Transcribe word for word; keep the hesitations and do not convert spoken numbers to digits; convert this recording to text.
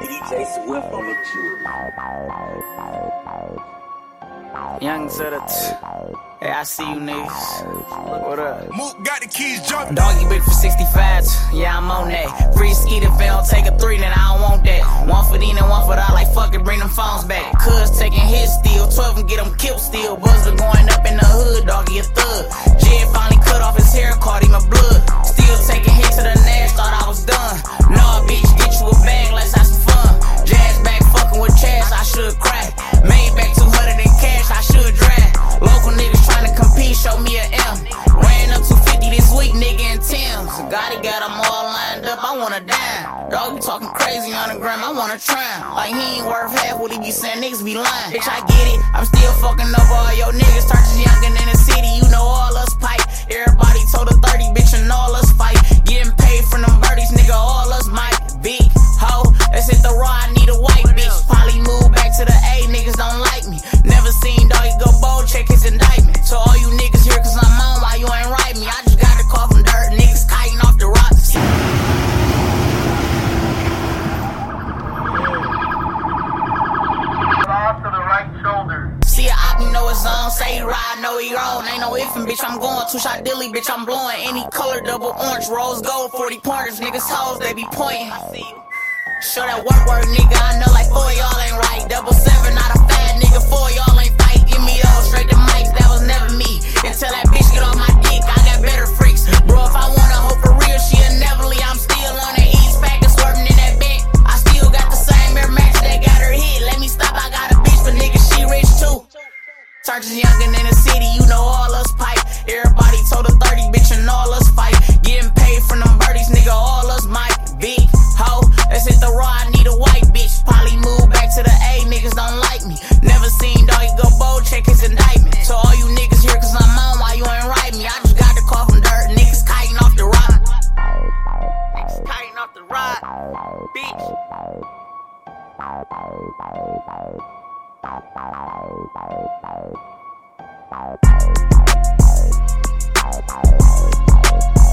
D J Swift on the tune. Young Zeta. Hey, I see you niggas. What up? Mook got the keys jumping. Doggy big for sixty-fives. Yeah, I'm on that. Free ski if they don't take a three, then I don't want that. One for Dean and one for that. Like, fuck it, bring them phones back. Cuz taking hits still. twelve and get them killed still. Buzzer going up in the hood, doggy a thug. Jed finally cut off his hair, caught him a blood. Still taking hits to the nash, thought I was done. Nah, bitch, get you a bag, let's have some fun. Jazz back fucking with Chaz, I should crack. Made back two hundred in cash, I should drag. Local niggas tryna compete, show me a M. Ran up two fifty this week, nigga in Tim's. Gotti got them all lined up, I wanna dime. Dog, you talking crazy on the gram, I wanna try. Like he ain't worth half what he be saying, niggas be lying. Bitch, I get it, I'm still fucking up all your niggas. Turks youngin' in the city, you know all us pipe. Everybody told a thirty, bitch, and all us fight. Getting paid from them birdies, nigga, all us might. Big hoe, let's hit the raw, I need a white bitch. Probably move back to the A, niggas don't like me. Never seen doggy go bold, check his indictment. So all you niggas here cause I'm on, why you ain't write me? I just got the call from dirt, niggas kiting off the rocks. Off to the right shoulder. See a op, you know it's on, say he ride, know he on. Ain't no ifin', bitch, I'm going. Two shot dilly, bitch, I'm blowing. Any color, double orange, rose gold, forty pointers. Niggas hoes, they be pointing. I see you. Show that work, work, nigga, I know like four y'all ain't right. Double seven, not a fat nigga, four y'all ain't fight. Give me those straight to mic, that was never me. Until that bitch get on my dick, I got better freaks. Bro, if I want a hoe for real, she a Neverly. I'm still on the East pack and swerving in that back. I still got the same Air Max that got her hit. Let me stop, I got a bitch, but nigga, she rich too. Searches youngin' in the city, you know all us pipe. Everybody told a thirty, bitch, and all us fight. Getting paid from them birdies, nigga, all us might. Big hoe, let's hit the raw, I need a white bitch. Probably move back to the A, niggas don't like me. Never seen doggy go bold, check his indictment. So all you niggas here cause I'm on, why you ain't write me? I just got the call from dirt, niggas kiting off the rock. Niggas kiting off the rock, bitch.